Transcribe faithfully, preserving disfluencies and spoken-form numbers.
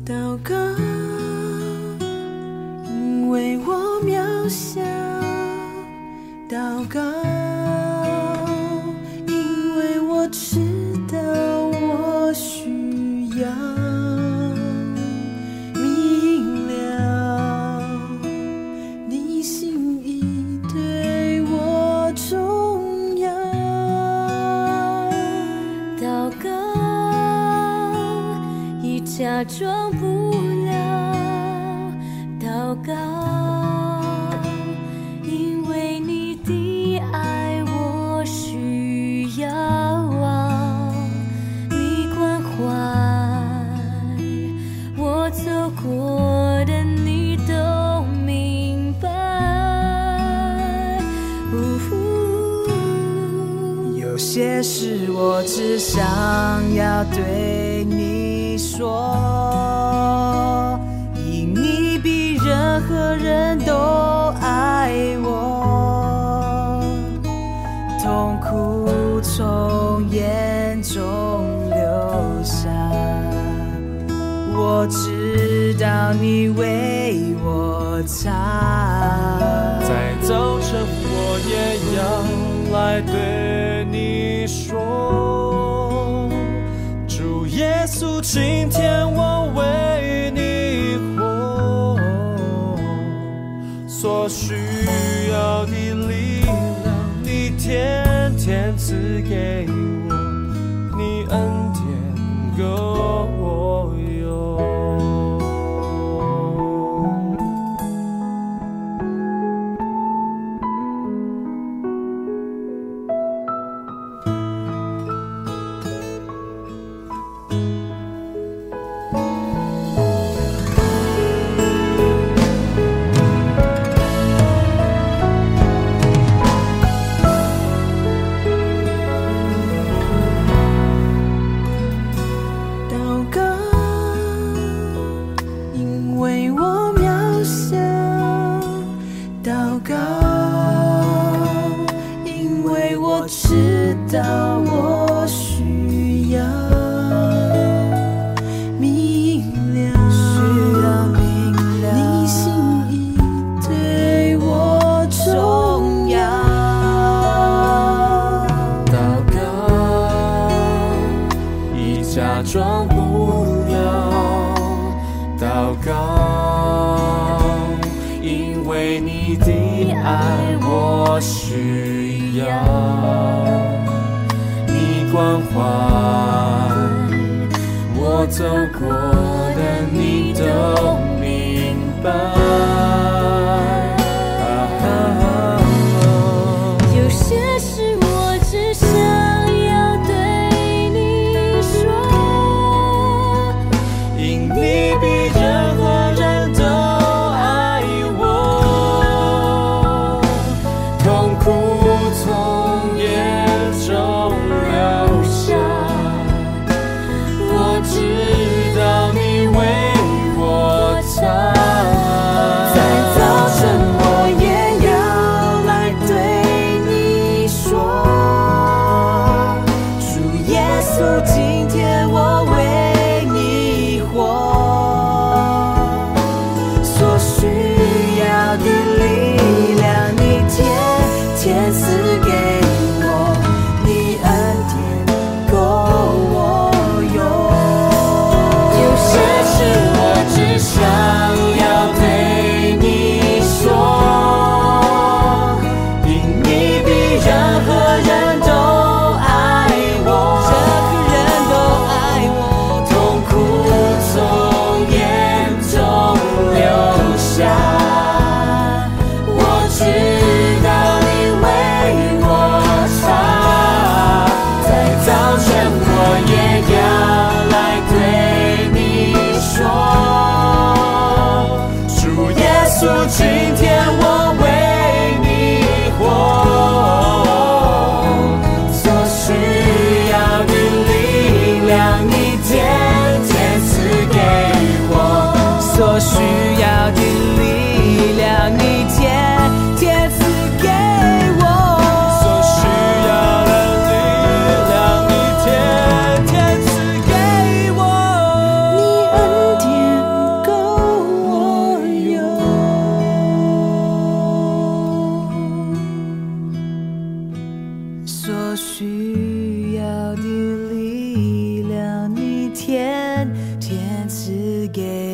祷告，因为我渺小；祷告，因为我知道我需要明了你心意对我重要。 祷告已假装不了，祷告因为你的爱我需要，你关怀我走过的你都明白。 有些事我只想要对你说，因你比任何人都爱我，痛苦从眼中流下，我知道你为我擦。 在早晨我也要来对你说，主耶稣，今天我为你活，所需要的力量你天天赐给我，你恩典够我用。 知道我需要明了，需要明了你心意对我重要。 祷告已假装不了，祷告因为你的爱我需要，你关怀我走过的你都明白。 有些事我只想要对你说， 因你比任何人都爱我，痛苦从眼中流下，我知道你为我擦。 在早赐给